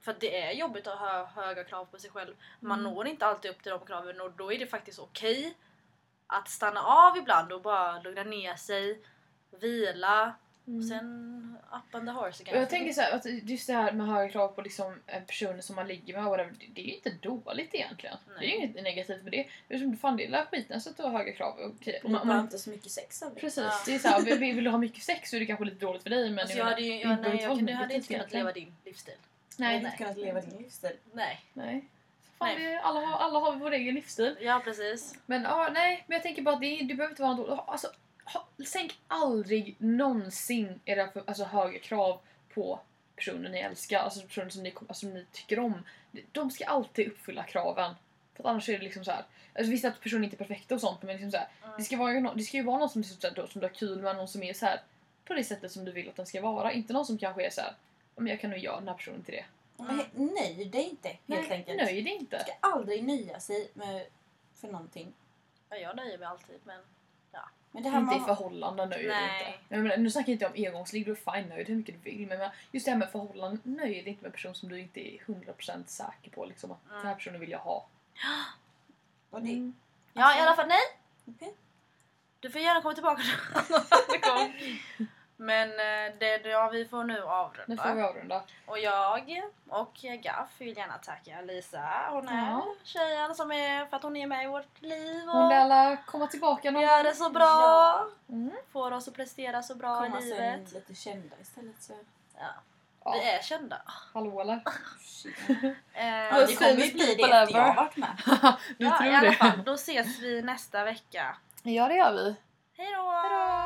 För att det är jobbigt att ha höga krav på sig själv. Man når inte alltid upp till de kraven och då är det faktiskt okej att stanna av ibland och bara lugna ner sig, vila och sen up on the horse again. Och jag tänker så här, att just det här med höga krav på liksom personer som man ligger med, whatever, det är ju inte dåligt egentligen. Nej. Det är ju inget negativt med det. Det är som fan, det är hela skiten så att du har höga krav. Okay. Det blir inte så mycket sex av det. Precis, Ja. det är så här, vill du ha mycket sex så är det kanske lite dåligt för dig, men Alltså jag jag menar, hade ju, det behöver inte vara jag hade negativt inte kunnat egentligen. leva din livsstil. Jag hade Nej, inte kunnat leva din livsstil. Nej. nej. Fan, Nej. Alla har vår egen livsstil. Ja, precis. Men nej, men jag tänker bara att det behöver inte vara något. Alltså, sänk aldrig någonsin era höga krav på personer ni älskar, alltså personer som ni tycker om. De ska alltid uppfylla kraven. För att annars är det liksom så här. Alltså visst att personer inte är perfekta och sånt, men liksom så här, det ska ju vara någon som du har kul med, någon som är så här på det sättet som du vill att den ska vara, inte någon som kanske är så här, men jag kan nog göra den här personen till det. Men nöj dig inte, helt enkelt. Nöj dig inte. Du ska aldrig nöja sig för någonting. Ja, jag nöjer mig alltid, men Men det här Inte i med förhållanden nöjer dig Nej. inte. Jag menar, nu snackar jag inte om engångsligg, du är fine nöjd hur mycket du vill. Men just det här med förhållanden nöjer dig inte med en person som du inte är 100% säker på. Liksom, att den här personen vill jag ha. och det, ja, i alla fall nej. okej. Du får gärna komma tillbaka någon gång. Men vi får nu avrunda. Nu får vi avrunda. Och jag och Gaff vill gärna tacka Lisa. Hon är Ja. tjejen som är, för att hon är med i vårt liv. Hon Och vill alla komma tillbaka någon gör det så bra. Ja. Får oss att prestera så bra Komma i sen livet. lite kända istället så. Ja. Ja. Vi är kända. Hallå eller? Shit. Eh, Ja, det kommer ju bli det efter jag har varit med. Du ja, tror i alla det? fall. Då ses vi nästa vecka. Ja, det gör vi. Hej då!